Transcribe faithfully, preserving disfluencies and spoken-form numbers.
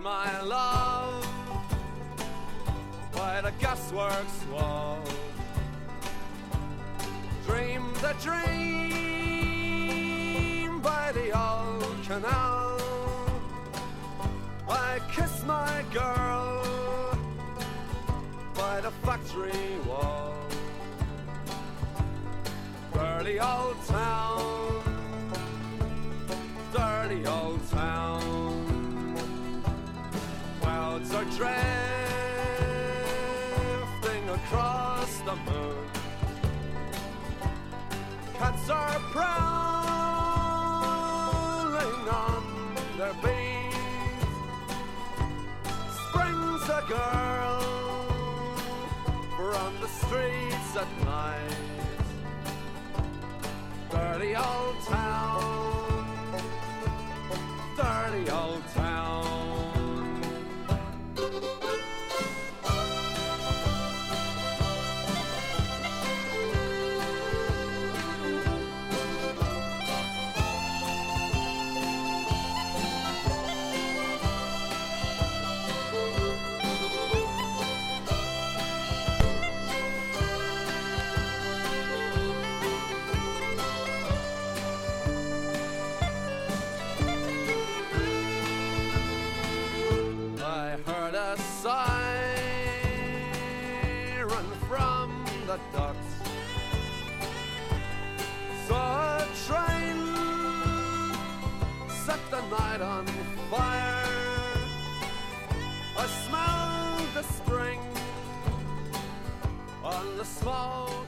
my love by the gasworks wall. Dream the dream by the old canal. I kiss my girl by the factory wall. Dirty old town, dirty old town. Clouds are drifting across the moon. Cats are prowling on their beat. Springs a girl from the streets at night. Dirty old town, dirty old town. Siren from the docks. Saw a train set the night on fire. I smelled the spring on the smoke